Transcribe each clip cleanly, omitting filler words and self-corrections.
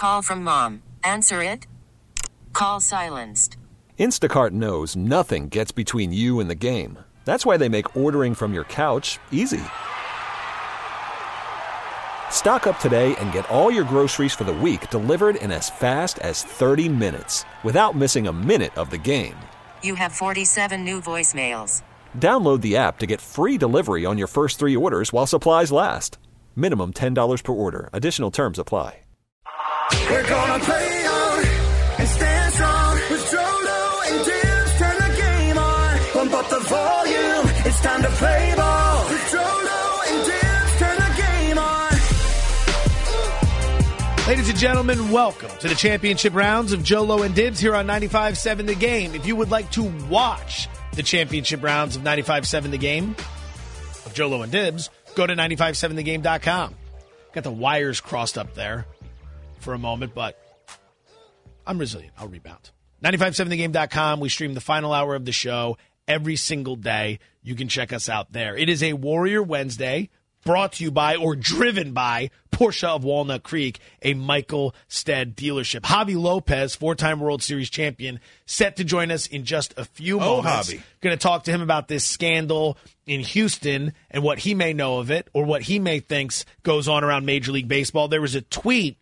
Call from mom. Answer it. Call silenced. Instacart knows nothing gets between you and the game. That's why they make ordering from your couch easy. Stock up today and get all your groceries for the week delivered in as fast as 30 minutes without missing a minute of the game. You have 47 new voicemails. Download the app to get free delivery on your first 3 orders while supplies last. Minimum $10 per order. Additional terms apply. We're gonna play on and stand strong with Jolo and Dibs. Turn the game on, pump up the volume. It's time to play ball with Jolo and Dibs. Turn the game on. Ladies and gentlemen, welcome to the championship rounds of Jolo and Dibs here on 95.7 The Game. If you would like to watch the championship rounds of 95.7 The Game of Jolo and Dibs, go to 957thegame.com. Got the wires crossed up there for a moment, but I'm resilient. I'll rebound. 957thegame.com. We stream the final hour of the show every single day. You can check us out there. It is a Warrior Wednesday, brought to you by or driven by Porsche of Walnut Creek, a Michael Stead dealership. Javi Lopez, 4-time World Series champion, set to join us in just a few moments. Javi. Going to talk to him about this scandal in Houston and what he may know of it or what he may thinks goes on around Major League Baseball. There was a tweet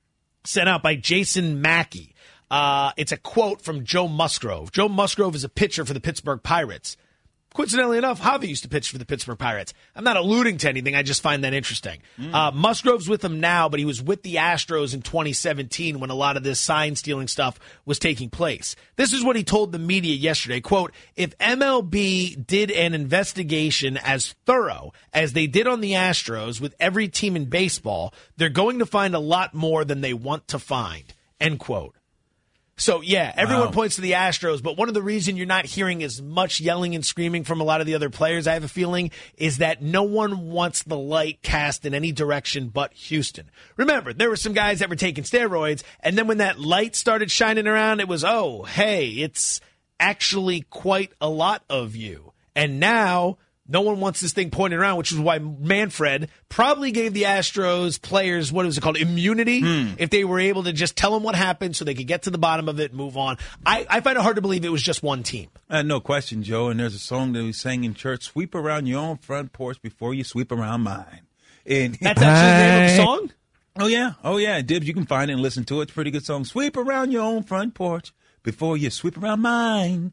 sent out by Jason Mackey. It's a quote from Joe Musgrove. Joe Musgrove is a pitcher for the Pittsburgh Pirates. Coincidentally enough, Javi used to pitch for the Pittsburgh Pirates. I'm not alluding to anything. I just find that interesting. Musgrove's with them now, but he was with the Astros in 2017 when a lot of this sign-stealing stuff was taking place. This is what he told the media yesterday. Quote, if MLB did an investigation as thorough as they did on the Astros with every team in baseball, they're going to find a lot more than they want to find. End quote. So, yeah, everyone points to the Astros, but one of the reasons you're not hearing as much yelling and screaming from a lot of the other players, I have a feeling, is that no one wants the light cast in any direction but Houston. Remember, there were some guys that were taking steroids, and then when that light started shining around, it was, oh, hey, it's actually quite a lot of you. And now no one wants this thing pointed around, which is why Manfred probably gave the Astros players, what was it called, immunity, if they were able to just tell them what happened so they could get to the bottom of it and move on. I find it hard to believe it was just one team. No question, Joe. And there's a song that we sang in church, sweep around your own front porch before you sweep around mine. And that's actually the name of the song? Oh, yeah. Dibs, you can find it and listen to it. It's a pretty good song. Sweep around your own front porch before you sweep around mine.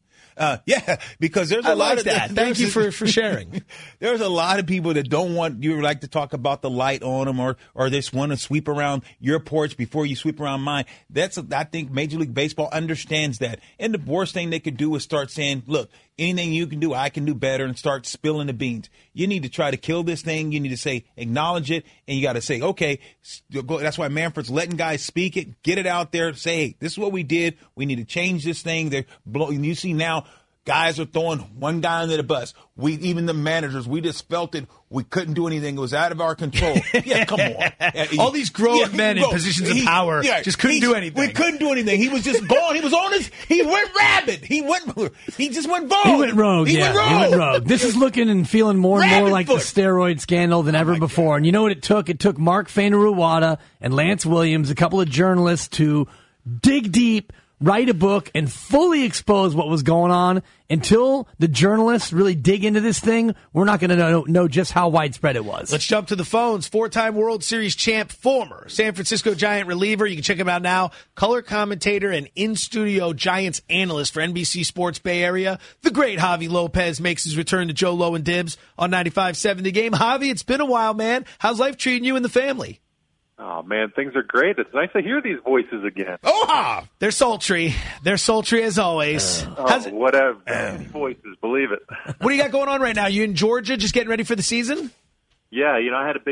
Because there's a lot of that. Thank you for sharing. There's a lot of people that don't want you like to talk about the light on them or they just want to sweep around your porch before you sweep around mine. I think Major League Baseball understands that. And the worst thing they could do is start saying, look, anything you can do, I can do better, and start spilling the beans. You need to try to kill this thing. You need to say, acknowledge it, and you got to say, okay, that's why Manfred's letting guys speak it, get it out there, say, hey, this is what we did. We need to change this thing. You see now, guys are throwing one guy under the bus. Even the managers, we just felt it. We couldn't do anything. It was out of our control. Yeah, come on. All these grown men in positions of power just couldn't do anything. We couldn't do anything. He was just gone. He was on his. He went rabid. He just went rogue. He went rogue. He went rogue. This is looking and feeling more and more like the steroid scandal than ever before. God. And you know what it took? It took Mark Fainaru-Wada and Lance Williams, a couple of journalists, to dig deep, write a book, and fully expose what was going on. Until the journalists really dig into this thing, we're not going to know just how widespread it was. Let's jump to the phones. 4-time World Series champ, former San Francisco Giant reliever. You can check him out now. Color commentator and in-studio Giants analyst for NBC Sports Bay Area. The great Javi Lopez makes his return to Jolo and Dibs on 95.7 The Game. Javi, it's been a while, man. How's life treating you and the family? Oh, man, things are great. It's nice to hear these voices again. They're sultry. They're sultry as always. Whatever. Voices, believe it. What do you got going on right now? You in Georgia just getting ready for the season? Yeah, I had a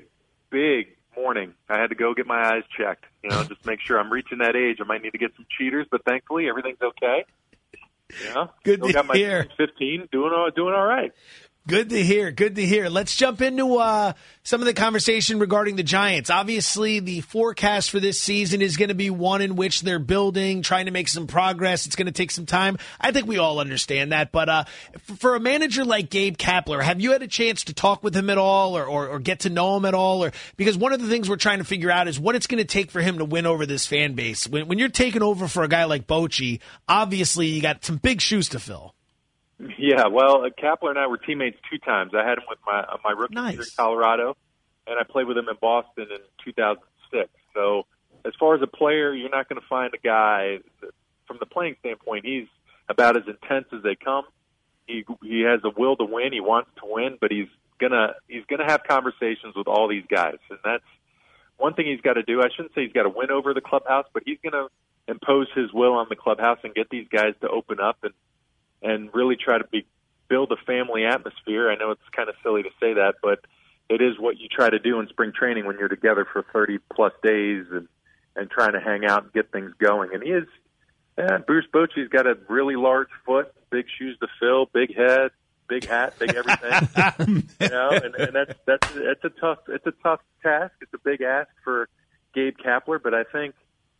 big morning. I had to go get my eyes checked, just make sure I'm reaching that age. I might need to get some cheaters, but thankfully everything's okay. Good to got my hear. 15, doing all right. Good to hear. Good to hear. Let's jump into some of the conversation regarding the Giants. Obviously, the forecast for this season is going to be one in which they're building, trying to make some progress. It's going to take some time. I think we all understand that. But for a manager like Gabe Kapler, have you had a chance to talk with him at all or get to know him at all? Or because one of the things we're trying to figure out is what it's going to take for him to win over this fan base. When you're taking over for a guy like Bochy, obviously you got some big shoes to fill. Yeah, well, Kapler and I were teammates 2 times. I had him with my rookie year in Colorado, and I played with him in Boston in 2006. So as far as a player, you're not going to find a guy that, from the playing standpoint, he's about as intense as they come. He has a will to win. He wants to win, but he's gonna have conversations with all these guys, and that's one thing he's got to do. I shouldn't say he's got to win over the clubhouse, but he's going to impose his will on the clubhouse and get these guys to open up and really try to build a family atmosphere. I know it's kind of silly to say that, but it is what you try to do in spring training when you're together for 30-plus days and trying to hang out and get things going. And he is Bruce Bochy's got a really large foot, big shoes to fill, big head, big hat, big everything. And that's a tough task. It's a big ask for Gabe Kapler, but I think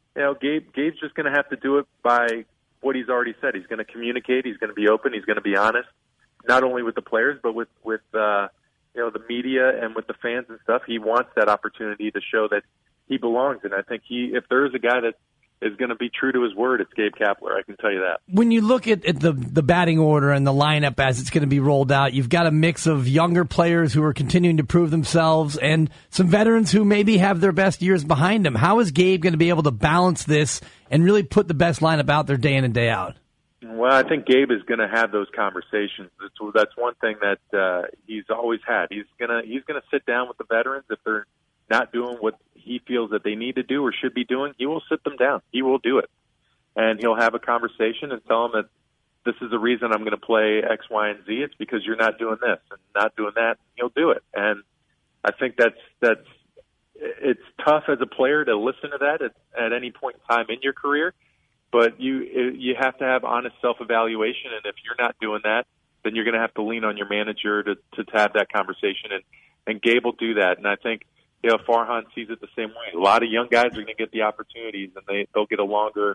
Gabe's just going to have to do it by what he's already said. He's going to communicate. He's going to be open. He's going to be honest, not only with the players, but with the media and with the fans and stuff. He wants that opportunity to show that he belongs. And I think if there is a guy that is going to be true to his word, it's Gabe Kapler. I can tell you that. When you look at the batting order and the lineup as it's going to be rolled out, you've got a mix of younger players who are continuing to prove themselves and some veterans who maybe have their best years behind them. How is Gabe going to be able to balance this and really put the best lineup out there day in and day out? Well, I think Gabe is going to have those conversations. That's one thing that he's always had. He's gonna sit down with the veterans if they're not doing what he feels that they need to do or should be doing. He will sit them down. He will do it, and he'll have a conversation and tell them that this is the reason I'm going to play X, Y, and Z. It's because you're not doing this and not doing that. He'll do it, and I think that's it's tough as a player to listen to that at any point in time in your career. But you have to have honest self-evaluation, and if you're not doing that, then you're going to have to lean on your manager to have that conversation, and Gabe will do that. And I think Farhan sees it the same way. A lot of young guys are going to get the opportunities, and they'll get a longer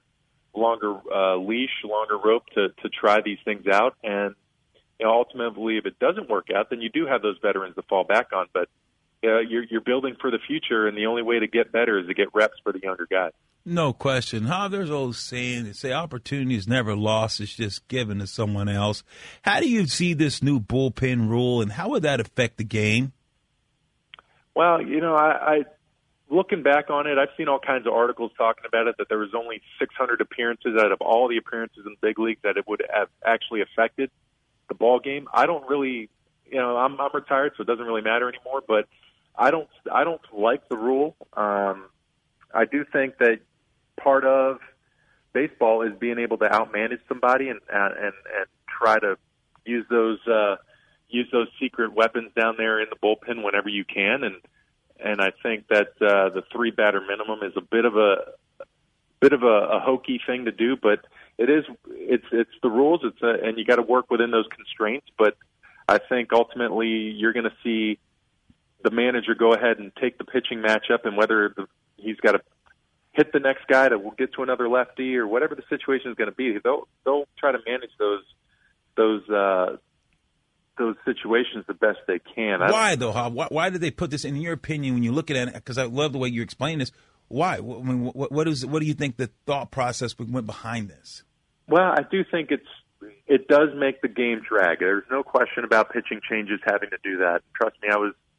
leash, longer rope to try these things out. And ultimately, if it doesn't work out, then you do have those veterans to fall back on. But you're building for the future, and the only way to get better is to get reps for the younger guys. No question. There's old saying, they say opportunity is never lost, it's just given to someone else. How do you see this new bullpen rule, and how would that affect the game? Well, I looking back on it, I've seen all kinds of articles talking about it, that there was only 600 appearances out of all the appearances in the big leagues that it would have actually affected the ball game. I don't really, I'm retired, so it doesn't really matter anymore, but I don't like the rule. I do think that part of baseball is being able to outmanage somebody and try to use those secret weapons down there in the bullpen whenever you can, and I think that the 3-batter minimum is a bit of a hokey thing to do, but it's the rules. And you got to work within those constraints. But I think ultimately you're going to see the manager go ahead and take the pitching matchup, and whether he's got to hit the next guy to get to another lefty or whatever the situation is going to be, they'll try to manage those situations the best they can. Why though, Hob? Why did they put this in your opinion when you look at it? Because I love the way you explain this. Why? I mean, what do you think the thought process went behind this? Well, I do think it does make the game drag. There's no question about pitching changes having to do that. Trust me, I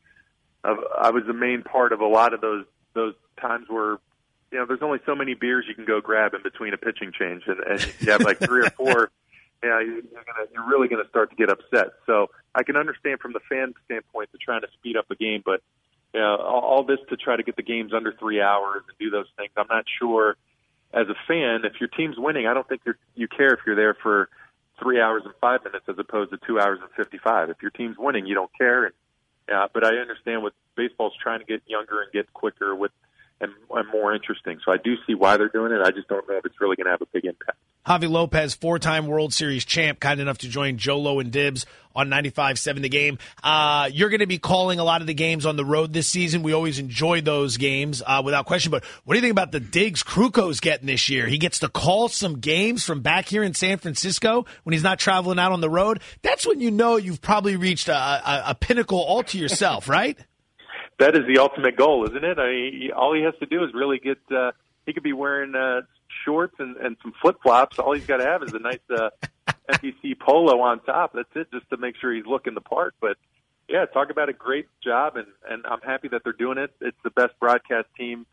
was the main part of a lot of those times where there's only so many beers you can go grab in between a pitching change, and you have like 3 or 4. You're really going to start to get upset. So I can understand from the fan standpoint to trying to speed up the game, but all this to try to get the games under 3 hours and do those things. I'm not sure as a fan, if your team's winning, I don't think you care if you're there for 3 hours and 5 minutes as opposed to 2 hours and 55. If your team's winning, you don't care. But I understand what baseball's trying to get younger and get quicker and more interesting. So I do see why they're doing it. I just don't know if it's really going to have a big impact. Javi Lopez, 4-time World Series champ, kind enough to join Jolo and Dibs on 95.7 The Game. You're going to be calling a lot of the games on the road this season. We always enjoy those games without question. But what do you think about the digs Kruko's getting this year? He gets to call some games from back here in San Francisco when he's not traveling out on the road. That's when you know you've probably reached a pinnacle all to yourself, right? That is the ultimate goal, isn't it? I mean, all he has to do is really get he could be wearing shorts and some flip-flops. All he's got to have is a nice NBC polo on top. That's it, just to make sure he's looking the part. But, yeah, talk about a great job, and I'm happy that they're doing it. It's the best broadcast team.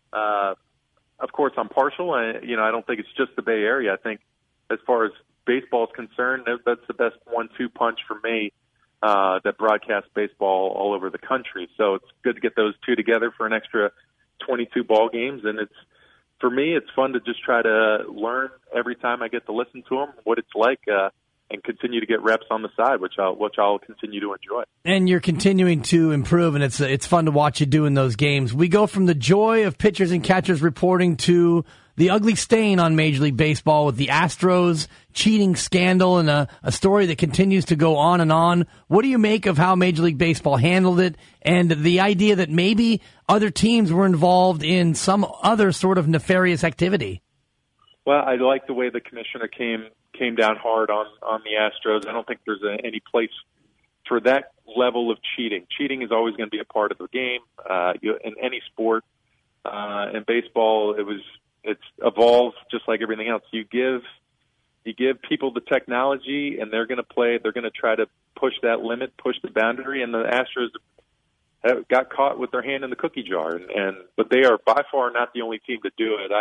Of course, I'm partial. I don't think it's just the Bay Area. I think as far as baseball is concerned, that's the best 1-2 punch for me that broadcasts baseball all over the country. So it's good to get those two together for an extra 22 ball games, and for me, it's fun to just try to learn every time I get to listen to them what it's like, and continue to get reps on the side, which I'll continue to enjoy. And you're continuing to improve, and it's fun to watch you do in those games. We go from the joy of pitchers and catchers reporting to the ugly stain on Major League Baseball with the Astros cheating scandal and a story that continues to go on and on. What do you make of how Major League Baseball handled it and the idea that maybe other teams were involved in some other sort of nefarious activity? Well, I like the way the commissioner came down hard on the Astros. I don't think there's any place for that level of cheating. Cheating is always going to be a part of the game in any sport. In baseball, it's evolved just like everything else. You give people the technology, and they're going to play. They're going to try to push that limit, push the boundary. And the Astros got caught with their hand in the cookie jar. But they are by far not the only team to do it.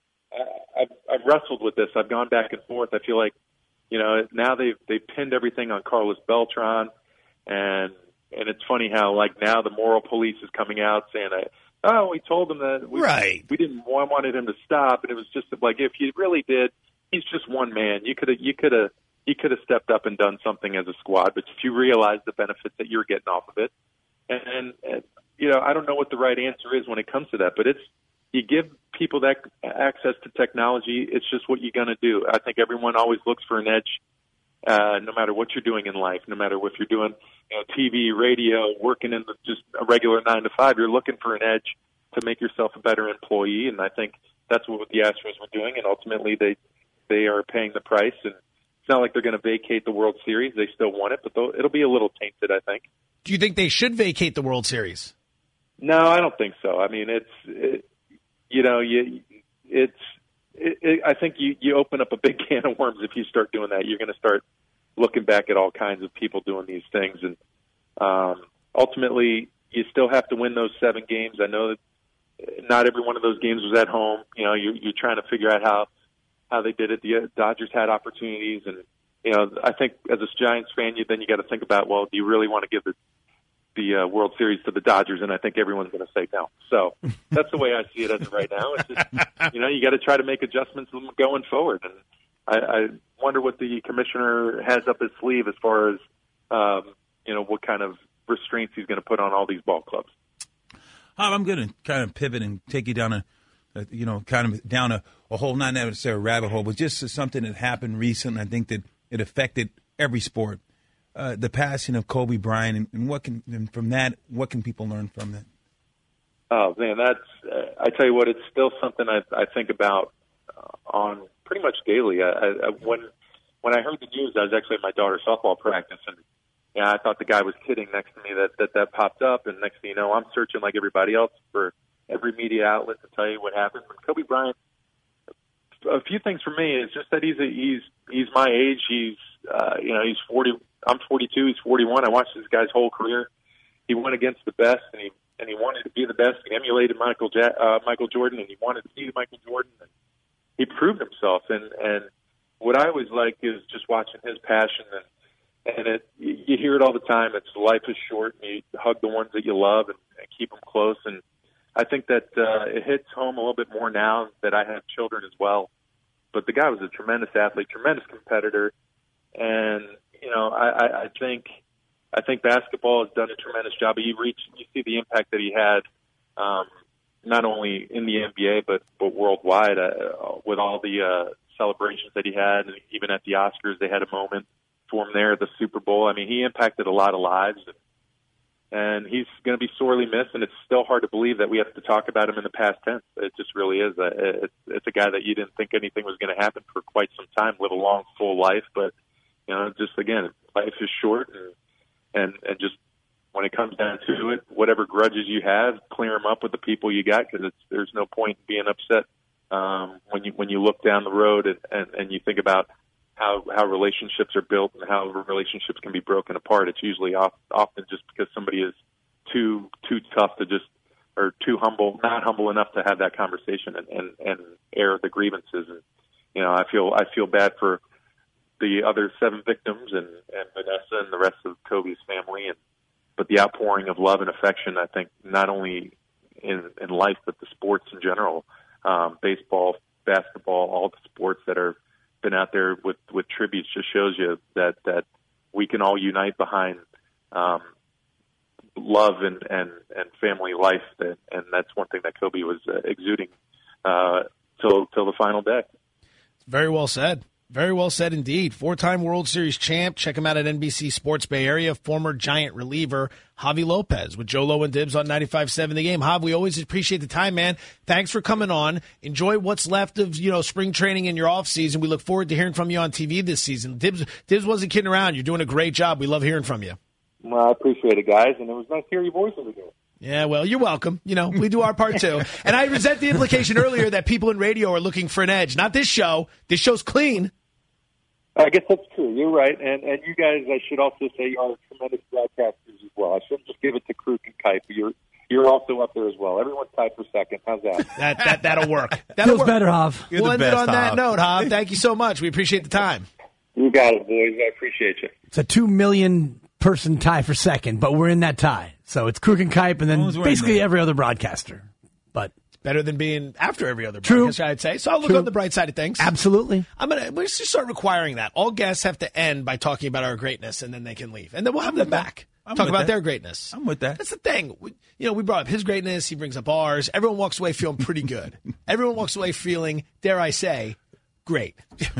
I've wrestled with this. I've gone back and forth. I feel like, now they've pinned everything on Carlos Beltran, and it's funny how now the moral police is coming out saying, we told him that we didn't wanted him to stop, and it was just like if you really did, he's just one man. You could have stepped up and done something as a squad, but if you realize the benefits that you're getting off of it, and I don't know what the right answer is when it comes to that, but you give people that access to technology. It's just what you're going to do. I think everyone always looks for an edge, no matter what you're doing in life, no matter if you're doing TV, radio, working in just a regular 9 to 5. You're looking for an edge to make yourself a better employee, and I think that's what the Astros were doing. And ultimately, they are paying the price. And it's not like they're going to vacate the World Series. They still want it, but it'll be a little tainted, I think. Do you think they should vacate the World Series? No, I don't think so. I mean, I think you open up a big can of worms if you start doing that. You're going to start looking back at all kinds of people doing these things, and ultimately, you still have to win those 7 games. I know that not every one of those games was at home. You're trying to figure out how they did it. The Dodgers had opportunities, and I think as a Giants fan, you got to think about, well, do you really want to give the World Series to the Dodgers? And I think everyone's going to say no. So that's the way I see it as of right now. It's just, you got to try to make adjustments going forward. And I wonder what the commissioner has up his sleeve as far as, what kind of restraints he's going to put on all these ball clubs. I'm going to kind of pivot and take you down down a whole, not necessarily a rabbit hole, but just something that happened recently. I think that it affected every sport. The passing of Kobe Bryant, and from that, what can people learn from that? Oh man, I tell you what, it's still something I think about on pretty much daily. When I heard the news, I was actually at my daughter's softball practice, and I thought the guy was kidding next to me that popped up, and next thing you know, I'm searching like everybody else for every media outlet to tell you what happened. But Kobe Bryant, a few things for me is just that he's my age. He's 40. I'm 42. He's 41. I watched this guy's whole career. He went against the best, and he wanted to be the best. He emulated Michael Jordan, and he wanted to be Michael Jordan. And he proved himself. And what I always like is just watching his passion. And you hear it all the time. It's life is short, and you hug the ones that you love and keep them close. And I think that it hits home a little bit more now that I have children as well. But the guy was a tremendous athlete, tremendous competitor, and I think basketball has done a tremendous job. You see the impact that he had, not only in the NBA but worldwide with all the celebrations that he had, and even at the Oscars, they had a moment for him there at the Super Bowl. I mean, he impacted a lot of lives, and he's going to be sorely missed, and it's still hard to believe that we have to talk about him in the past tense. It just really is. It's a guy that you didn't think anything was going to happen for quite some time, live a long, full life, but, just, again, life is short, and just when it comes down to it, whatever grudges you have, clear them up with the people you got, because there's no point in being upset when you look down the road and you think about how relationships are built and how relationships can be broken apart. It's usually often just because somebody is too tough to just, or too humble, not humble enough to have that conversation and air the grievances. And I feel bad for the other 7 victims and Vanessa and the rest of Kobe's family, but the outpouring of love and affection, I think, not only in life but the sports in general, baseball, basketball, all the sports that are been out there with tributes, just shows you that we can all unite behind love and family life, and that's one thing that Kobe was exuding till the final day. Very well said. Very well said indeed. 4-time World Series champ. Check him out at NBC Sports Bay Area. Former Giant reliever Javi Lopez with Joe Lowe and Dibs on 95.7 The Game. Javi, we always appreciate the time, man. Thanks for coming on. Enjoy what's left of spring training in your off season. We look forward to hearing from you on TV this season. Dibs wasn't kidding around. You're doing a great job. We love hearing from you. Well, I appreciate it, guys, and it was nice to hear your voices again. Yeah, well, you're welcome. We do our part too. And I resent the implication earlier that people in radio are looking for an edge. Not this show. This show's clean. I guess that's true. You're right. And you guys, I should also say, are tremendous broadcasters as well. I shouldn't just give it to Kruk and Kipe. You're also up there as well. Everyone's tied for second. How's that? That'll work. Feels better, Hav. We'll end it on that note, Hav. Thank you so much. We appreciate the time. You got it, boys. I appreciate you. It's a 2 million person tie for second, but we're in that tie. So it's Kruk and Kipe and then basically every other broadcaster. But better than being after every other broadcaster, I'd say. So I'll look on the bright side of things. Absolutely. We're just start requiring that. All guests have to end by talking about our greatness, and then they can leave. And then we'll have them back. Talk about their greatness. I'm with that. That's the thing. We brought up his greatness. He brings up ours. Everyone walks away feeling pretty good. Everyone walks away feeling, dare I say, great.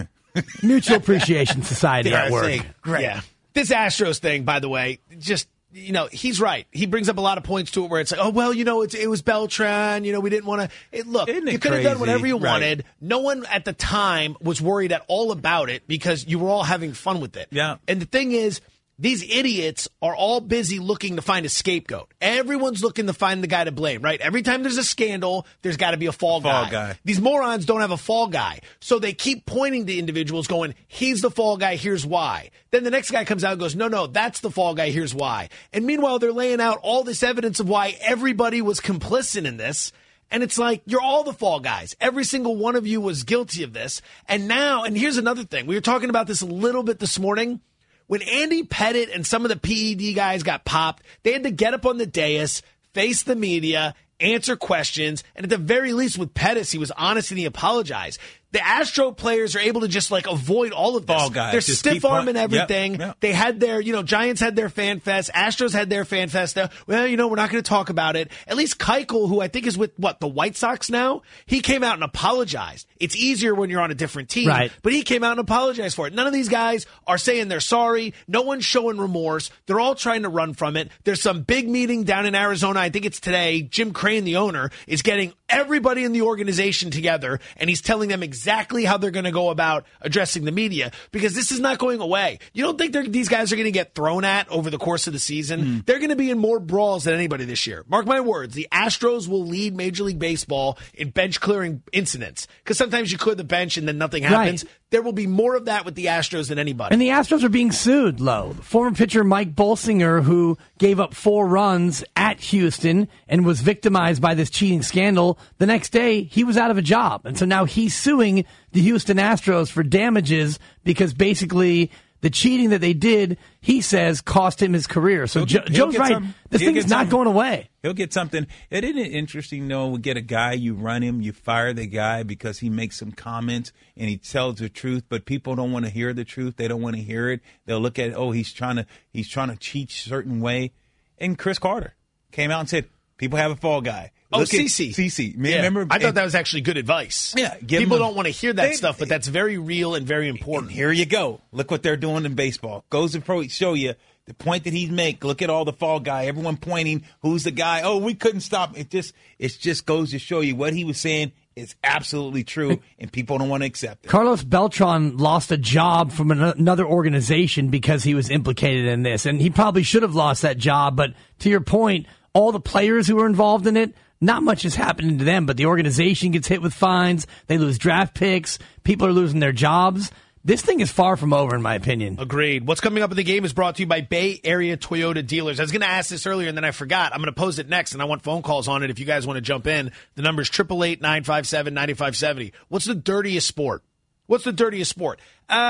Mutual Appreciation Society at work. Great. Yeah. This Astros thing, by the way, just... he's right. He brings up a lot of points to it where it's like, oh, well, it was Beltran. We didn't want to. Look, you could have done whatever you wanted. No one at the time was worried at all about it because you were all having fun with it. Yeah. And the thing is, these idiots are all busy looking to find a scapegoat. Everyone's looking to find the guy to blame, right? Every time there's a scandal, there's got to be a fall guy. These morons don't have a fall guy. So they keep pointing to individuals going, he's the fall guy, here's why. Then the next guy comes out and goes, no, that's the fall guy, here's why. And meanwhile, they're laying out all this evidence of why everybody was complicit in this. And it's like, you're all the fall guys. Every single one of you was guilty of this. And here's another thing. We were talking about this a little bit this morning. When Andy Pettit and some of the PED guys got popped, they had to get up on the dais, face the media, answer questions, and at the very least with Pettis, he was honest and he apologized. The Astro players are able to just avoid all of this. They're stiff-arming everything. Yep. They had their, Giants had their fan fest. Astros had their fan fest. Well, we're not going to talk about it. At least Keuchel, who I think is with, the White Sox now, he came out and apologized. It's easier when you're on a different team. Right. But he came out and apologized for it. None of these guys are saying they're sorry. No one's showing remorse. They're all trying to run from it. There's some big meeting down in Arizona. I think it's today. Jim Crane, the owner, is getting everybody in the organization together, and he's telling them exactly how they're going to go about addressing the media, because this is not going away. You don't think these guys are going to get thrown at over the course of the season? They're going to be in more brawls than anybody this year. Mark my words, the Astros will lead Major League Baseball in bench clearing incidents, because sometimes you clear the bench and then nothing happens. Right. There will be more of that with the Astros than anybody. And the Astros are being sued, Lo. Former pitcher Mike Bolsinger, who gave up 4 runs at Houston and was victimized by this cheating scandal, the next day he was out of a job. And so now he's suing the Houston Astros for damages because basically the cheating that they did, he says, cost him his career. So Joe's right. This thing is not going away. He'll get something. Isn't it interesting, though, we get a guy, you run him, you fire the guy because he makes some comments and he tells the truth, but people don't want to hear the truth. They don't want to hear it. They'll look at, he's trying to cheat a certain way. And Chris Carter came out and said, People have a fall guy. Oh, Look at CeCe. CeCe. Yeah. Remember? I thought that was actually good advice. Yeah. People don't want to hear that stuff, but that's very real and very important. And here you go. Look what they're doing in baseball. Goes to show you the point that he'd make. Look at all the fall guy. Everyone pointing. Who's the guy? Oh, we couldn't stop. It just goes to show you what he was saying is absolutely true, and people don't want to accept it. Carlos Beltran lost a job from another organization because he was implicated in this, and he probably should have lost that job. But to your point, all the players who were involved in it, not much is happening to them, but the organization gets hit with fines. They lose draft picks. People are losing their jobs. This thing is far from over, in my opinion. Agreed. What's coming up in the game is brought to you by Bay Area Toyota Dealers. I was going to ask this earlier, and then I forgot. I'm going to pose it next, and I want phone calls on it if you guys want to jump in. The number is 888-957-9570. What's the dirtiest sport? What's the dirtiest sport?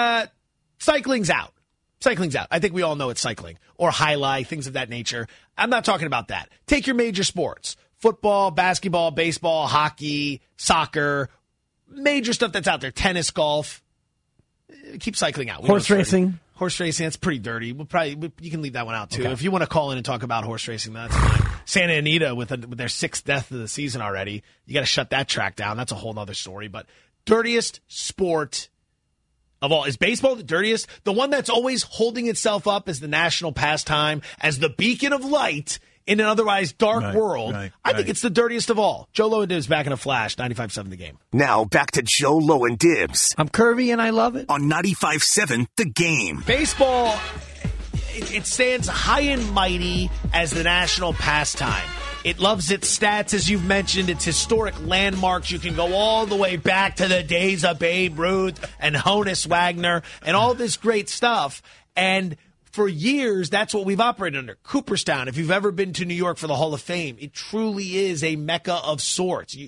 Cycling's out. Cycling's out. I think we all know it's cycling or highlight, things of that nature. I'm not talking about that. Take your major sports. Football, basketball, baseball, hockey, soccer, major stuff that's out there. Tennis, golf. Keep cycling out. Horse racing. Horse racing, that's pretty dirty. You can leave that one out, too. Okay. If you want to call in and talk about horse racing, that's fine. Santa Anita with their 6th death of the season already. You got to shut that track down. That's a whole other story. But dirtiest sport of all. Is baseball the dirtiest? The one that's always holding itself up as the national pastime, as the beacon of light in an otherwise dark world. I think it's the dirtiest of all. Joe Low and Dibs back in a flash, 95.7 The Game. Now back to Joe Low and Dibs. I'm curvy and I love it. On 95.7 The Game. Baseball, it stands high and mighty as the national pastime. It loves its stats, as you've mentioned, its historic landmarks. You can go all the way back to the days of Babe Ruth and Honus Wagner and all this great stuff. And for years, that's what we've operated under. Cooperstown, if you've ever been to New York for the Hall of Fame, it truly is a mecca of sorts.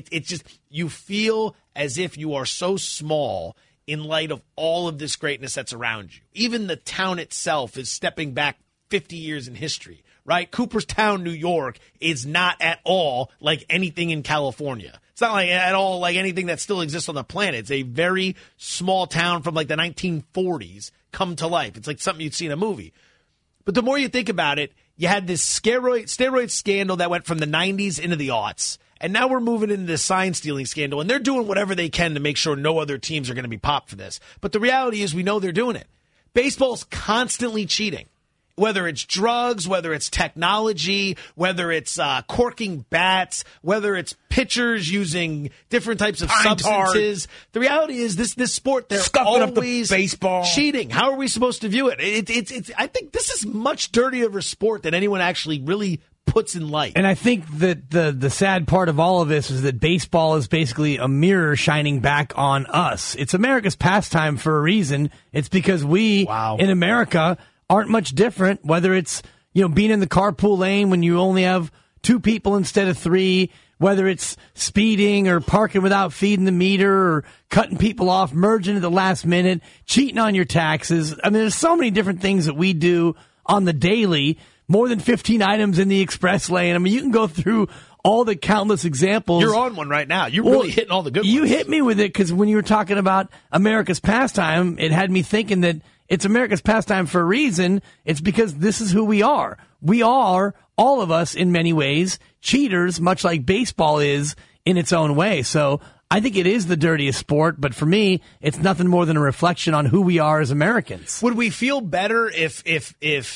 You feel as if you are so small in light of all of this greatness that's around you. Even the town itself is stepping back 50 years in history, right? Cooperstown, New York is not at all like anything in California. It's not like at all like anything that still exists on the planet. It's a very small town from like the 1940s come to life. It's like something you'd see in a movie. But the more you think about it, you had this steroid scandal that went from the 90s into the aughts. And now we're moving into the sign stealing scandal. And they're doing whatever they can to make sure no other teams are going to be popped for this. But the reality is we know they're doing it. Baseball's constantly cheating. Whether it's drugs, whether it's technology, whether it's corking bats, whether it's pitchers using different types of substances. The reality is this sport, they're scuffing always up the baseball. Cheating. How are we supposed to view it? I think this is much dirtier of a sport than anyone actually really puts in light. And I think that the sad part of all of this is that baseball is basically a mirror shining back on us. It's America's pastime for a reason. It's because we in America aren't much different, whether it's, being in the carpool lane when you only have 2 people instead of 3, whether it's speeding or parking without feeding the meter or cutting people off, merging at the last minute, cheating on your taxes. I mean, there's so many different things that we do on the daily, more than 15 items in the express lane. I mean, you can go through all the countless examples. You're on one right now. You're really hitting all the good ones. You hit me with it because when you were talking about America's pastime, it had me thinking that it's America's pastime for a reason. It's because this is who we are. We are, all of us, in many ways, cheaters, much like baseball is in its own way. So I think it is the dirtiest sport, but for me, it's nothing more than a reflection on who we are as Americans. Would we feel better if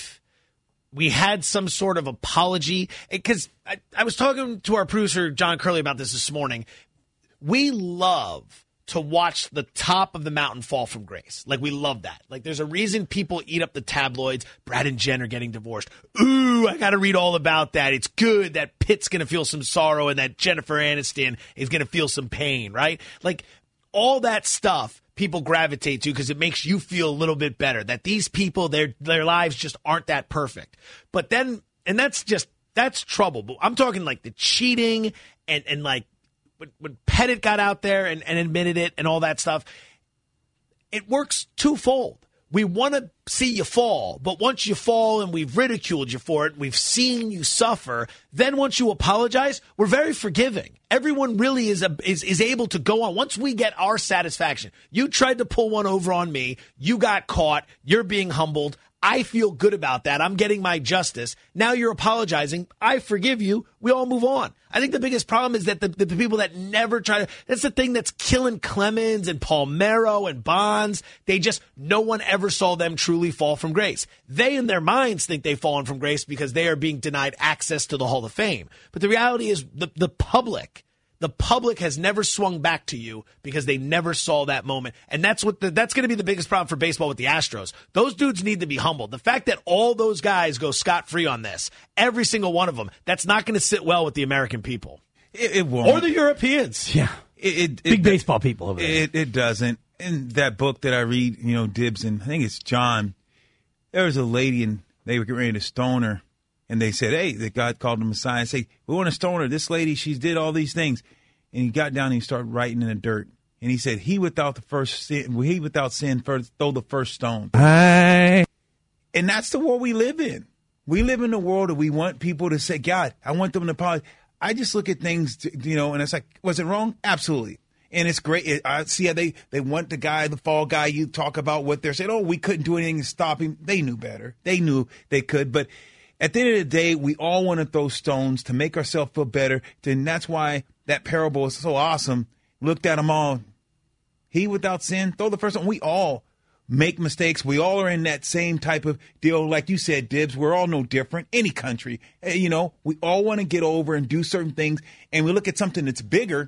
we had some sort of apology? Because I was talking to our producer, John Curley, about this morning. We love to watch the top of the mountain fall from grace. Like, we love that. Like, there's a reason people eat up the tabloids. Brad and Jen are getting divorced. Ooh, I got to read all about that. It's good that Pitt's going to feel some sorrow and that Jennifer Aniston is going to feel some pain, right? Like, all that stuff people gravitate to because it makes you feel a little bit better that these people, their lives just aren't that perfect. But then, and that's trouble. But I'm talking like the cheating and like, when Pettit got out there and admitted it and all that stuff, it works twofold. We want to see you fall, but once you fall and we've ridiculed you for it, we've seen you suffer, then once you apologize, we're very forgiving. Everyone really is able to go on. Once we get our satisfaction, you tried to pull one over on me, you got caught, you're being humbled, I feel good about that. I'm getting my justice. Now you're apologizing. I forgive you. We all move on. I think the biggest problem is that the people that never try to, that's the thing that's killing Clemens and Palmeiro and Bonds. No one ever saw them truly fall from grace. They in their minds think they've fallen from grace because they are being denied access to the Hall of Fame. But the reality is the public has never swung back to you because they never saw that moment. And that's going to be the biggest problem for baseball with the Astros. Those dudes need to be humbled. The fact that all those guys go scot-free on this, every single one of them, that's not going to sit well with the American people. It won't. Or the Europeans. Yeah. Big baseball people over there. It doesn't. In that book that I read, Dibs, and I think it's John, there was a lady and they were getting ready to stone her. And they said, hey, the God called him Messiah and say, we want to stone her. This lady, she did all these things. And he got down and he started writing in the dirt. And he said, he without sin first throw the first stone. And that's the world we live in. We live in a world that we want people to say, God, I want them to apologize. I just look at things, and it's like, was it wrong? Absolutely. And it's great. I see how they want the fall guy. You talk about what they're saying. Oh, we couldn't do anything to stop him. They knew better. They knew they could. But at the end of the day, we all want to throw stones to make ourselves feel better. And that's why that parable is so awesome. Looked at them all. He without sin, throw the first one. We all make mistakes. We all are in that same type of deal. Like you said, Dibs, we're all no different. Any country. We all want to get over and do certain things. And we look at something that's bigger,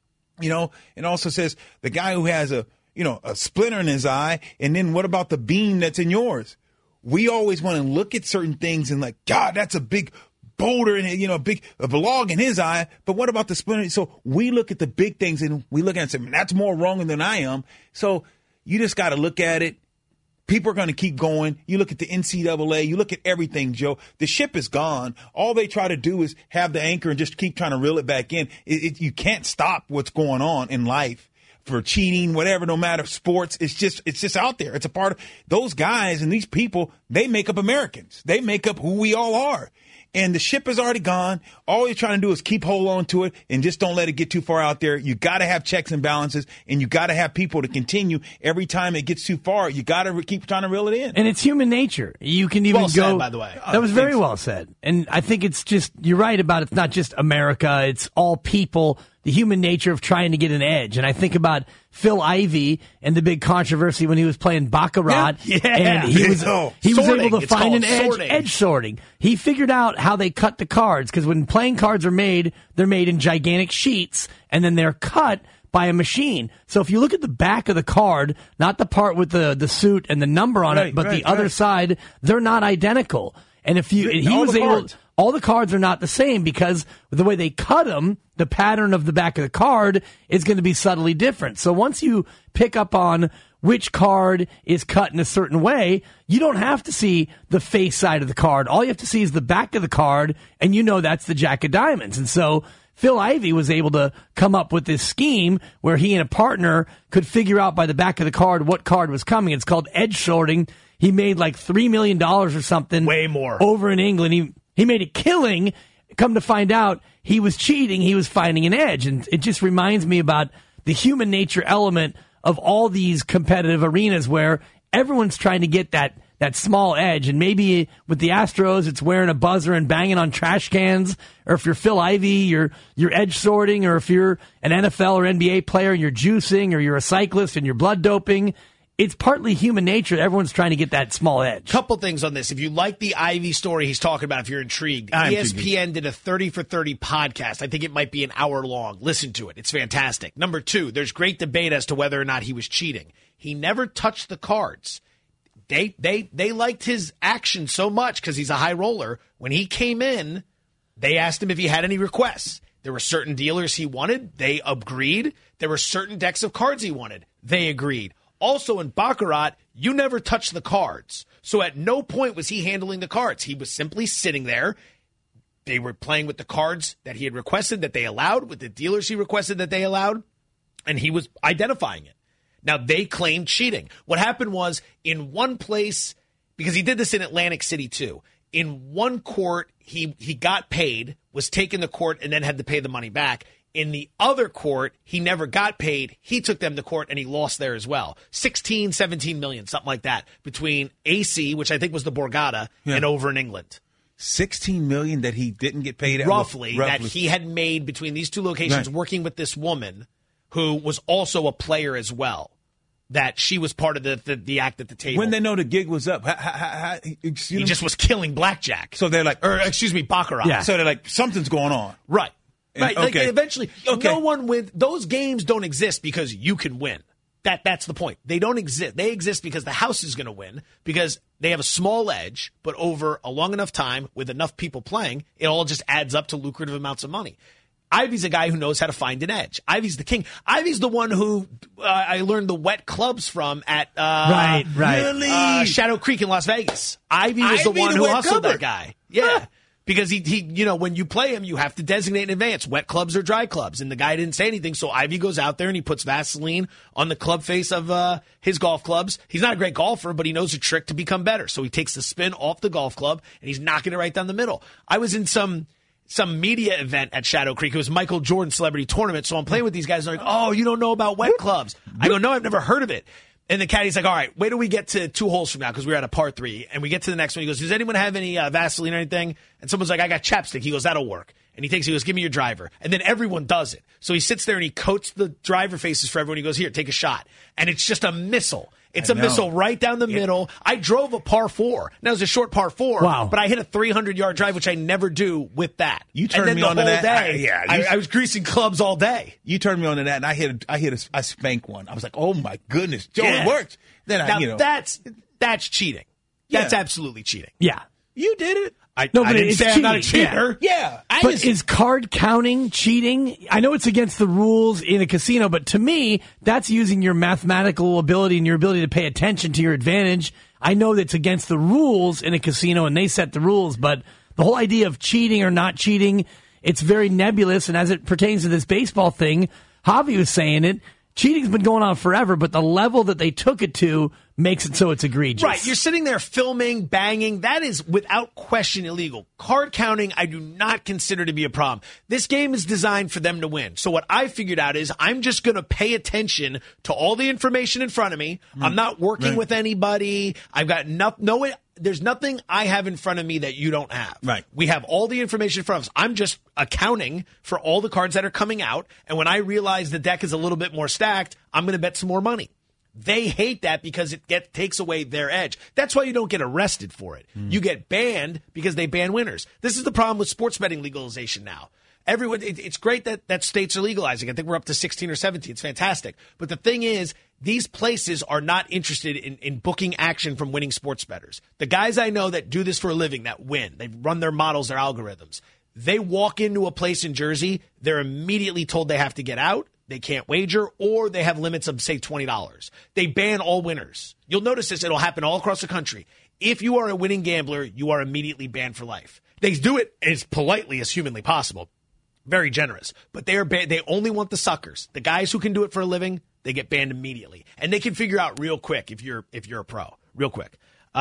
and also says the guy who has a splinter in his eye. And then what about the beam that's in yours? We always want to look at certain things and like, God, that's a big boulder and a log in his eye. But what about the splinter? So we look at the big things and we look at it and say, that's more wrong than I am. So you just got to look at it. People are going to keep going. You look at the NCAA. You look at everything, Joe. The ship is gone. All they try to do is have the anchor and just keep trying to reel it back in. You can't stop what's going on in life. For cheating, whatever, no matter sports, it's just out there. It's a part of those guys and these people. They make up Americans. They make up who we all are. And the ship is already gone. All you're trying to do is keep hold on to it and just don't let it get too far out there. You got to have checks and balances, and you got to have people to continue. Every time it gets too far, you got to keep trying to reel it in. And it's human nature. You can even well said, by the way. That was very well said. And I think it's just, you're right about it's not just America. It's all people. The human nature of trying to get an edge. And I think about Phil Ivey and the big controversy when he was playing Baccarat. Yeah. And he was able to find an edge sorting. He figured out how they cut the cards, because when playing cards are made, they're made in gigantic sheets, and then they're cut by a machine. So if you look at the back of the card, not the part with the suit and the number on it, but the other side, they're not identical. And all the cards are not the same because the way they cut them, the pattern of the back of the card is going to be subtly different. So once you pick up on which card is cut in a certain way, you don't have to see the face side of the card. All you have to see is the back of the card, and that's the Jack of Diamonds. And so Phil Ivey was able to come up with this scheme where he and a partner could figure out by the back of the card what card was coming. It's called edge sorting. He made like $3 million or something. Way more. Over in England. He made a killing. Come to find out, he was cheating. He was finding an edge. And it just reminds me about the human nature element of all these competitive arenas where everyone's trying to get that small edge. And maybe with the Astros, it's wearing a buzzer and banging on trash cans. Or if you're Phil Ivey, you're edge sorting. Or if you're an NFL or NBA player and you're juicing, or you're a cyclist and you're blood doping. It's partly human nature. Everyone's trying to get that small edge. Couple things on this. If you like the Ivy story he's talking about, if you're intrigued, ESPN did a 30 for 30 podcast. I think it might be an hour long. Listen to it. It's fantastic. Number two, there's great debate as to whether or not he was cheating. He never touched the cards. They liked his action so much because he's a high roller. When he came in, they asked him if he had any requests. There were certain dealers he wanted. They agreed. There were certain decks of cards he wanted. They agreed. Also, in Baccarat, you never touch the cards. So at no point was he handling the cards. He was simply sitting there. They were playing with the cards that he had requested that they allowed, with the dealers he requested that they allowed, and he was identifying it. Now, they claimed cheating. What happened was, in one place, because he did this in Atlantic City too, in one court, he got paid, was taken to court, and then had to pay the money back. In the other court, he never got paid. He took them to court and he lost there as well. 16, 17 million, something like that, between AC, which I think was the Borgata, and over in England. 16 million that he didn't get paid at? Roughly, that he had made between these two locations working with this woman who was also a player as well. That she was part of the act at the table. When they know the gig was up, he just was killing blackjack. So they're like, baccarat. Yeah. So they're like, something's going on. Right. Right. Okay. Like eventually, no one wins. Those games don't exist because you can win. That's the point. They don't exist. They exist because the house is going to win because they have a small edge, but over a long enough time with enough people playing, it all just adds up to lucrative amounts of money. Ivy's a guy who knows how to find an edge. Ivy's the king. Ivy's the one who I learned the wet clubs from at Shadow Creek in Las Vegas. Ivy was the one who hustled that guy. Yeah. Because he, when you play him, you have to designate in advance wet clubs or dry clubs. And the guy didn't say anything. So Ivy goes out there and he puts Vaseline on the club face of his golf clubs. He's not a great golfer, but he knows a trick to become better. So he takes the spin off the golf club and he's knocking it right down the middle. I was in some media event at Shadow Creek. It was Michael Jordan Celebrity Tournament. So I'm playing with these guys. And they're like, oh, you don't know about wet clubs. I go, no, I've never heard of it. And the caddy's like, all right, wait till we get to 2 holes from now because we're at a par 3. And we get to the next one. He goes, does anyone have any Vaseline or anything? And someone's like, I got chapstick. He goes, that'll work. And he goes, give me your driver. And then everyone does it. So he sits there and he coats the driver faces for everyone. He goes, here, take a shot. And it's just a missile. It's a missile right down the middle. I drove a par 4. Now, it was a short par 4, but I hit a 300-yard drive, which I never do with that. You turned me on to that. Day, I was greasing clubs all day. You turned me on to that, and I hit a spank one. I was like, oh, my goodness. Joe, it worked. Then that's cheating. That's absolutely cheating. Yeah. You did it. I didn't say I'm not a cheater. Yeah. But is card counting cheating? I know it's against the rules in a casino, but to me, that's using your mathematical ability and your ability to pay attention to your advantage. I know that's against the rules in a casino and they set the rules, but the whole idea of cheating or not cheating, it's very nebulous. And as it pertains to this baseball thing, Javi was saying it, cheating's been going on forever, but the level that they took it to makes it so it's egregious. Right. You're sitting there filming, banging. That is without question illegal. Card counting, I do not consider to be a problem. This game is designed for them to win. So what I figured out is I'm just going to pay attention to all the information in front of me. I'm not working with anybody. I've got there's nothing I have in front of me that you don't have. Right. We have all the information in front of us. I'm just accounting for all the cards that are coming out. And when I realize the deck is a little bit more stacked, I'm going to bet some more money. They hate that because it takes away their edge. That's why you don't get arrested for it. You get banned because they ban winners. This is the problem with sports betting legalization now. Everyone, it's great that states are legalizing. I think we're up to 16 or 17. It's fantastic. But the thing is, these places are not interested in booking action from winning sports bettors. The guys I know that do this for a living, that win, they run their models, their algorithms. They walk into a place in Jersey, they're immediately told they have to get out. They can't wager, or they have limits of, say, $20. They ban all winners. You'll notice this. It'll happen all across the country. If you are a winning gambler, you are immediately banned for life. They do it as politely as humanly possible. Very generous. But they only want the suckers. The guys who can do it for a living, they get banned immediately. And they can figure out real quick if you're a pro. Real quick.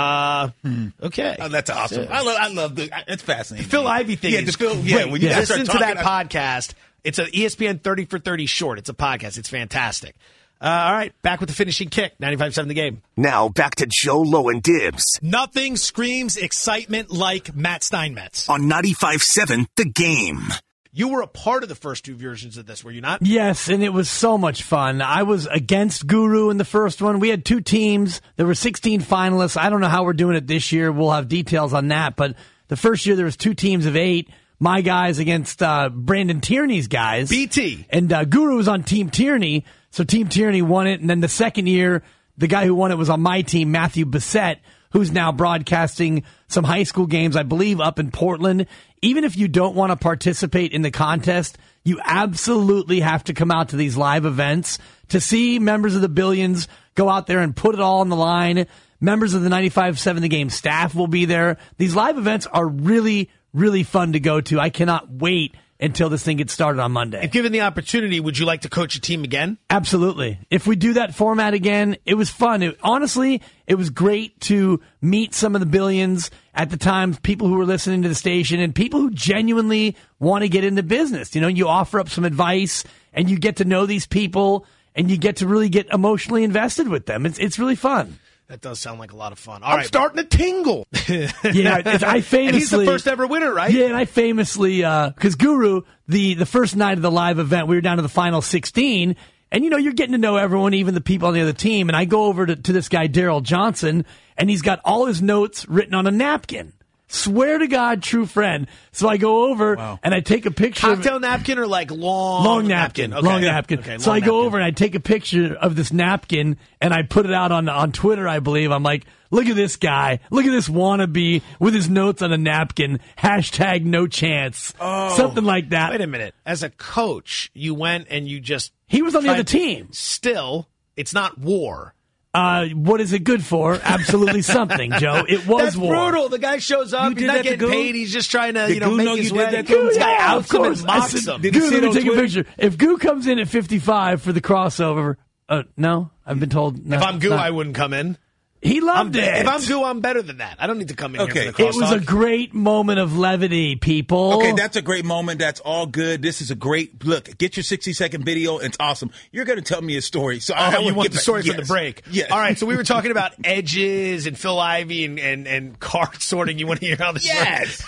Okay. Oh, that's awesome. I love it's fascinating. The Phil Ivey thing is great. When you listen to that podcast. It's an ESPN 30 for 30 short. It's a podcast. It's fantastic. All right, back with the finishing kick. 95.7 The Game. Now back to Joe Low and Dibs. Nothing screams excitement like Matt Steinmetz. On 95.7 The Game. You were a part of the first 2 versions of this, were you not? Yes, and it was so much fun. I was against Guru in the first one. We had 2 teams. There were 16 finalists. I don't know how we're doing it this year. We'll have details on that. But the first year there was 2 teams of 8. My guys against Brandon Tierney's guys. BT. And Guru was on Team Tierney, so Team Tierney won it. And then the second year, the guy who won it was on my team, Matthew Bissett, who's now broadcasting some high school games, I believe, up in Portland. Even if you don't want to participate in the contest, you absolutely have to come out to these live events to see members of the Billions go out there and put it all on the line. Members of the 95.7 The Game staff will be there. These live events are really fun to go to. I cannot wait until this thing gets started on Monday. If given the opportunity, would you like to coach a team again? Absolutely. If we do that format again, it was fun. Honestly, it was great to meet some of the Billions at the time, people who were listening to the station and people who genuinely want to get into business. You know, you offer up some advice and you get to know these people and you get to really get emotionally invested with them. It's really fun. That does sound like a lot of fun. I'm starting to tingle. Yeah, I famously. And he's the first ever winner, right? Yeah, and I famously, because Guru, the first night of the live event, we were down to the final 16, and you're getting to know everyone, even the people on the other team. And I go over to this guy, Daryl Johnson, and he's got all his notes written on a napkin. Swear to God, true friend. So I go over and I take a picture. Cocktail napkin or like long napkin? Okay. Long napkin. Okay, so I go napkin. over and I take a picture of this napkin and I put it out on Twitter, I believe. I'm like, look at this guy. Look at this wannabe with his notes on a napkin. # no chance. Oh. Something like that. Wait a minute. As a coach, you went and you just... He was on the other team. Still, it's not war. What is it good for? Absolutely something, Joe. It was That's war. brutal. The guy shows up. He's not getting paid. He's just trying to, make his way. Goo, This guy yeah, outs him and mocks him. Goo, let me take a picture. If Goo comes in at 55 for the crossover, no, I've been told. No, if I'm Goo, I wouldn't come in. He loved it. If I'm Goo, I'm better than that. I don't need to come in here for the crosstalk. It was a great moment of levity, people. Okay, that's a great moment. That's all good. This is a great look. Get your 60-second video. It's awesome. You're going to tell me a story. So you want the story from the break? Yes. All right. So we were talking about edges and Phil Ivey and card sorting. You want to hear how this works?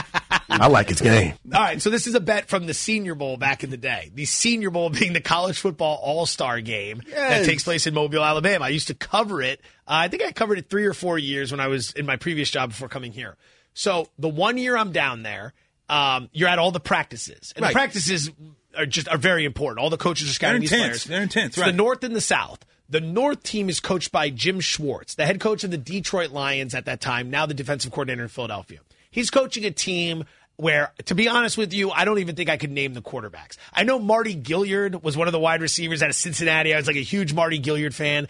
I like his game. All right, so this is a bet from the Senior Bowl back in the day. The Senior Bowl being the college football all-star game that takes place in Mobile, Alabama. I used to cover it. I think I covered it 3 or 4 years when I was in my previous job before coming here. So the 1 year I'm down there, you're at all the practices. And the practices are very important. All the coaches are scouting these players. They're intense, right? The North and the South. The North team is coached by Jim Schwartz, the head coach of the Detroit Lions at that time, now the defensive coordinator in Philadelphia. He's coaching a team where, to be honest with you, I don't even think I could name the quarterbacks. I know Marty Gilliard was one of the wide receivers out of Cincinnati. I was like a huge Marty Gilliard fan.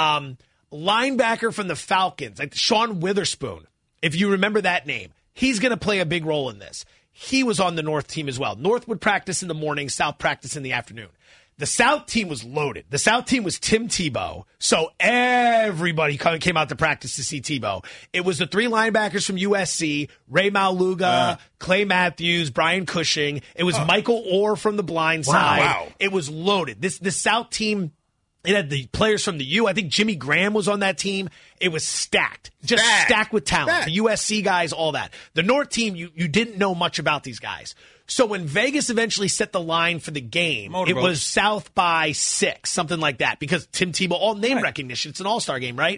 Linebacker from the Falcons, like Sean Witherspoon, if you remember that name, he's going to play a big role in this. He was on the North team as well. North would practice in the morning, South practice in the afternoon. The South team was loaded. The South team was Tim Tebow, so everybody came out to practice to see Tebow. It was the 3 linebackers from USC, Ray Maluga, Clay Matthews, Brian Cushing. It was Michael Orr from the blind side. Wow. It was loaded. The South team, it had the players from the U. I think Jimmy Graham was on that team. It was stacked. Just stacked with talent. The USC guys, all that. The North team, you didn't know much about these guys. So when Vegas eventually set the line for the game, it was South by 6, something like that, because Tim Tebow, all name recognition. It's an all-star game, right?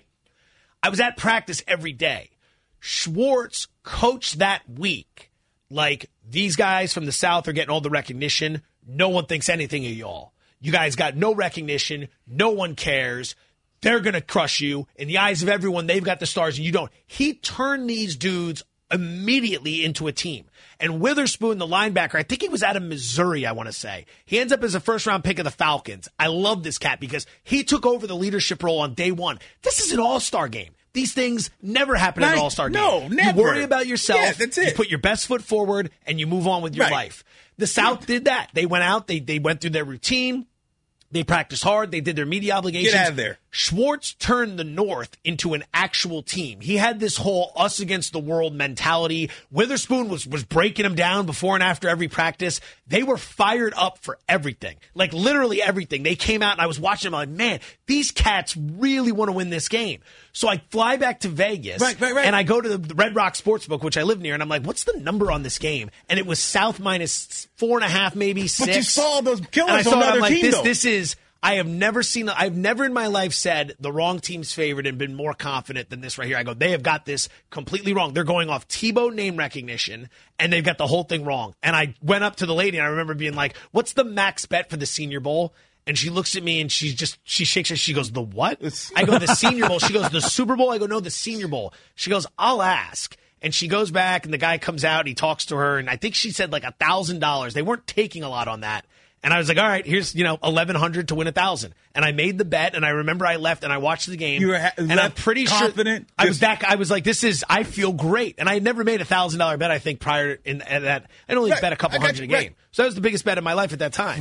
I was at practice every day. Schwartz coached that week like, these guys from the South are getting all the recognition. No one thinks anything of y'all. You guys got no recognition. No one cares. They're going to crush you. In the eyes of everyone, they've got the stars and you don't. He turned these dudes immediately into a team. And Witherspoon, the linebacker, I think he was out of Missouri, I want to say. He ends up as a first-round pick of the Falcons. I love this cat because he took over the leadership role on day one. This is an all-star game. These things never happen in an all-star game. No, never. You worry about yourself. Yeah, that's it. You put your best foot forward, and you move on with your life. The South did that. They went out. They went through their routine. They practiced hard. They did their media obligations. Get out of there. Schwartz turned the North into an actual team. He had this whole us against the world mentality. Witherspoon was breaking them down before and after every practice. They were fired up for everything. Like, literally everything. They came out, and I was watching them. I'm like, man, these cats really want to win this game. So I fly back to Vegas, and I go to the Red Rock Sportsbook, which I live near, and I'm like, what's the number on this game? And it was South minus 4.5, maybe 6. But you saw those killers and I on the other I'm like, team, though. This is... I've never in my life said the wrong team's favorite and been more confident than this right here. I go, they have got this completely wrong. They're going off Tebow name recognition, and they've got the whole thing wrong. And I went up to the lady, and I remember being like, what's the max bet for the Senior Bowl? And she looks at me, and she shakes her. She goes, the what? I go, the Senior Bowl. She goes, the Super Bowl? I go, no, the Senior Bowl. She goes, I'll ask. And she goes back, and the guy comes out, and he talks to her, and I think she said like $1,000. They weren't taking a lot on that. And I was like, all right, here's, $1,100 to win 1,000. And I made the bet, and I remember I left, and I watched the game. You were and I'm pretty confident? Sure I was like, I feel great. And I had never made $1,000 bet, I think, prior in that. I'd only bet a couple hundred a game. So that was the biggest bet of my life at that time.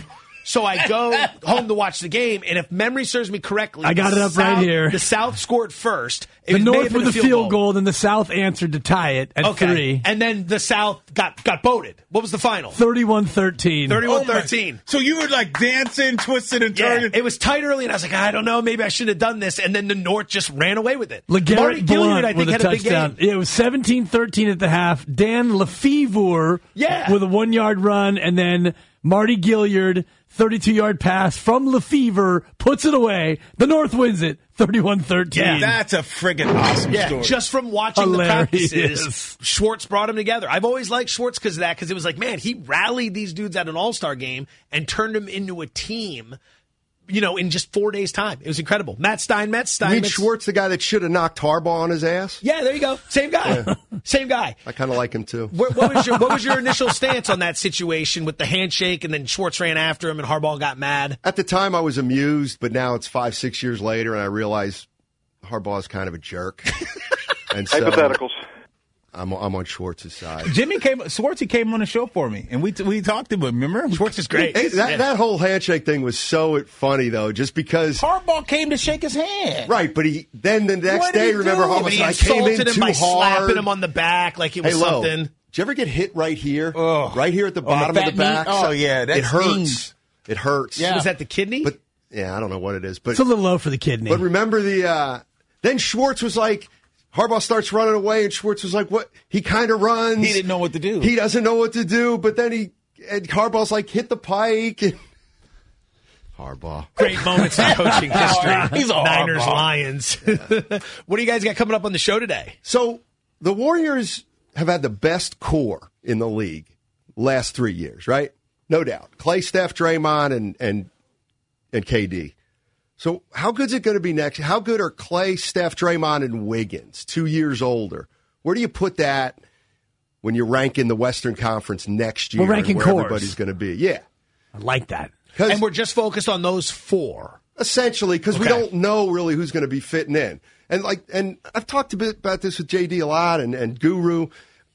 So I go home to watch the game, and if memory serves me correctly, I got it up right here. The South scored first. The North with the field goal, and the South answered to tie it at 3. And then the South got boated. What was the final? 31-13. 31-13. So you were like dancing, twisting, and turning. It was tight early, and I was like, I don't know, maybe I should have done this. And then the North just ran away with it. LeGarrette Blount I think, with a had touchdown. a big game. It was 17-13 at the half. Dan Lefevre with a 1-yard run, and then Marty Gilliard, 32-yard pass from Lefevre, puts it away. The North wins it, 31-13. Yeah, that's a friggin' awesome story. Just from watching the practices, Schwartz brought them together. I've always liked Schwartz because of that, because it was like, man, he rallied these dudes at an all-star game and turned them into a team, in just 4 days' time. It was incredible. Matt Steinmetz. You mean Schwartz, the guy that should have knocked Harbaugh on his ass? Yeah, there you go. Same guy. Yeah. Same guy. I kind of like him, too. What was your initial stance on that situation with the handshake, and then Schwartz ran after him and Harbaugh got mad? At the time, I was amused, but now it's 5-6 years later, and I realize Harbaugh's kind of a jerk. And so, hypotheticals. I'm on Schwartz's side. Schwartzy came on the show for me, and we talked to him. Remember, Schwartz is great. Hey, that whole handshake thing was so funny, though, just because Harbaugh came to shake his hand. Right, but then the next day, remember Harbaugh said, I came in too by hard, slapping him on the back like it was something. Did you ever get hit right here? Right here at the bottom of the back? Oh, yeah, that hurts. It hurts. Yeah. Was that the kidney? But I don't know what it is. But it's a little low for the kidney. But remember then Schwartz was like, Harbaugh starts running away, and Schwartz was like, what? He kind of runs. He didn't know what to do. He doesn't know what to do, but then Harbaugh's like, hit the pike. And Harbaugh. Great moments in coaching history. He's all Niners, Harbaugh. Lions. What do you guys got coming up on the show today? So the Warriors have had the best core in the league last 3 years, right? No doubt. Clay, Steph, Draymond, and KD. So how good is it going to be next? How good are Clay, Steph, Draymond, and Wiggins, 2 years older? Where do you put that when you're ranking the Western Conference next year? We're ranking where cores. Everybody's going to be. Yeah. I like that. And we're just focused on those 4. Essentially, because we don't know really who's going to be fitting in. And I've talked a bit about this with JD a lot and Guru.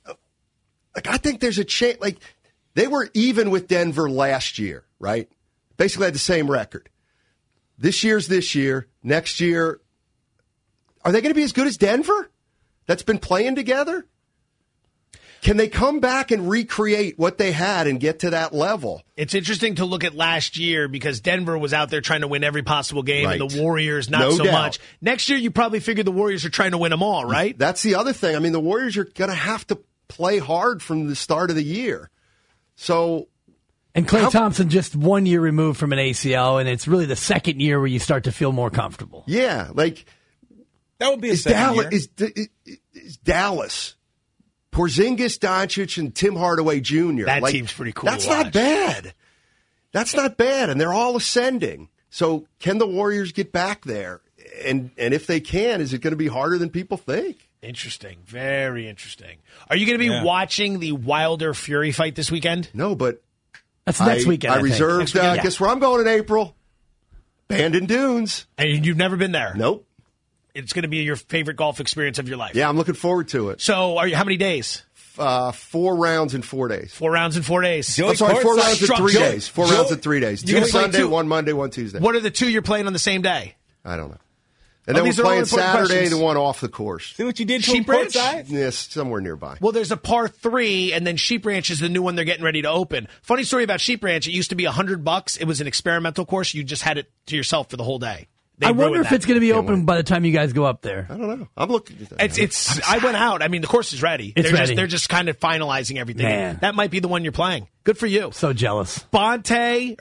I think there's a chance. They were even with Denver last year, right? Basically had the same record. This year's this year. Next year, are they going to be as good as Denver? That's been playing together? Can they come back and recreate what they had and get to that level? It's interesting to look at last year because Denver was out there trying to win every possible game, Right. and the Warriors not No so doubt. much. Next year, you probably figure the Warriors are trying to win them all, right? That's the other thing. I mean, the Warriors are going to have to play hard from the start of the year. So... And Klay Thompson just 1 year removed from an ACL, and it's really the second year where you start to feel more comfortable. Yeah, that would be a is second Dallas, year. is Dallas, Porzingis, Doncic, and Tim Hardaway Jr. That team's pretty cool. That's to watch. not bad. That's not bad, and they're all ascending. So can the Warriors get back there? And if they can, is it going to be harder than people think? Interesting. Very interesting. Are you going to be watching the Wilder Fury fight this weekend? No, but that's next weekend. I think. reserved. Next weekend, Guess where I'm going in April? Bandon Dunes. And you've never been there? Nope. It's going to be your favorite golf experience of your life. Yeah, I'm looking forward to it. So, how many days? 4 rounds in 4 days. 4 rounds in 4 days. I'm sorry, 4 rounds in 3 days. 4 rounds in 3 days. You're 2 gonna play Sunday, 2? 1 Monday, 1 Tuesday. What are the 2 you're playing on the same day? I don't know. And then we're these are all playing important Saturday, questions. the one off the course. See what you did to Sheep him Ranch? courtside? Yes, somewhere nearby. Well, there's a par 3, and then Sheep Ranch is the new one they're getting ready to open. Funny story about Sheep Ranch. It used to be $100. It was an experimental course. You just had it to yourself for the whole day. I wonder if it's going to be open by the time you guys go up there. I don't know. I'm looking. I went out. I mean, the course is ready. It's ready. They're just kind of finalizing everything. Man. That might be the one you're playing. Good for you. So jealous. Steiny,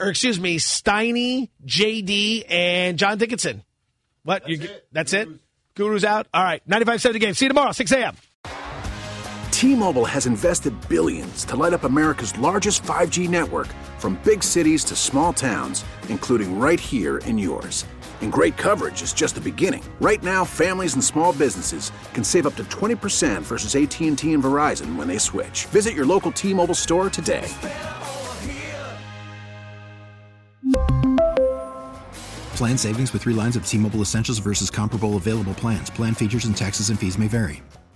JD, and John Dickinson. What? That's it? Guru's out? All right. 95.7 The Game. See you tomorrow, 6 a.m. T-Mobile has invested billions to light up America's largest 5G network, from big cities to small towns, including right here in yours. And great coverage is just the beginning. Right now, families and small businesses can save up to 20% versus AT&T and Verizon when they switch. Visit your local T-Mobile store today. Plan savings with 3 lines of T-Mobile Essentials versus comparable available plans. Plan features and taxes and fees may vary.